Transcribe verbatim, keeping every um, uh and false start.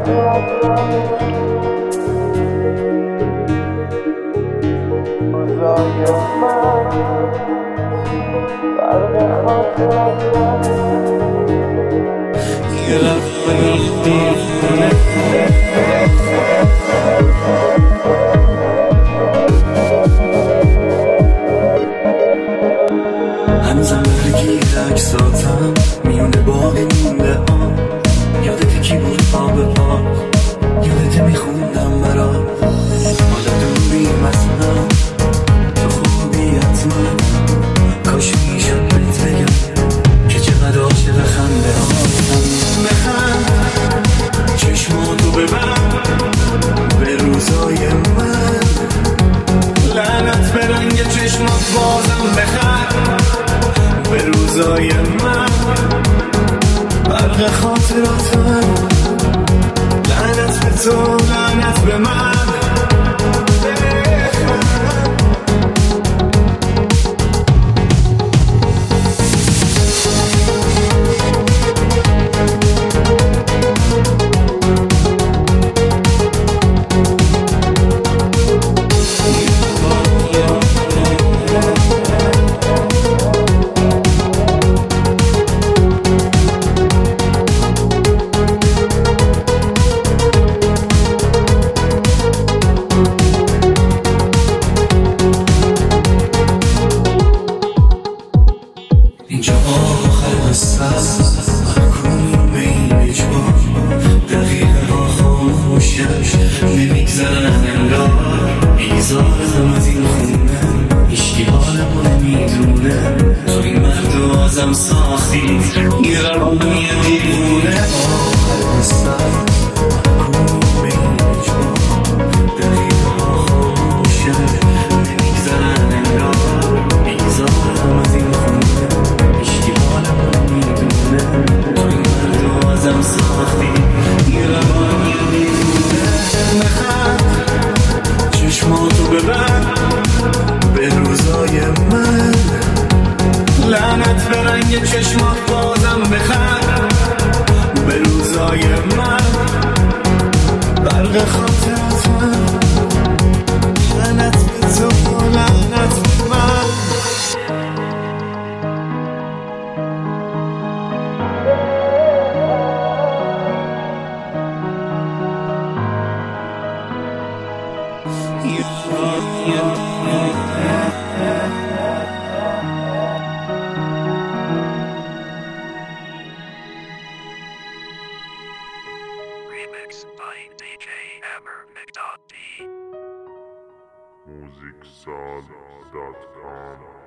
هنوزم برگیر عکساتم میونه باقی مونده ها. یادت کی بود پا به پا، یادت میخوندم برات. حالا دوریم از هم، تو خوبی حتما. کاش میشد بهت بگم که چقدر عاشق خنده هاتم. بخند چشماتو ببند به روزای من. لعنت به رنگ چشمات بازم بخند به روزای من. برق خاطراتم، لعنت به تو، لعنت به من. اینجا آخر قصه محکومیم به این اجبار. دقیقه ها خاموشه نمیگذرن انگار. بیزارم از این خونه، هیچکی حالمو نمیدونه. تو این مرد و آزم ساختی یه روانی دیوونه. آخر قصه محکومیم به این اجبار. دقیقه ها خاموشه نمیگذرن انگار. بیزارم از این خونه، ساختی یه روانی دیوونه. بخند چشماتو ببند به روزای من. لعنت به رنگ چشمات بازم بخند به روزای من. برق خاطراتم، لعنت به تو، لعنت به من. Remix by D J Hammer Mc. music sound dot com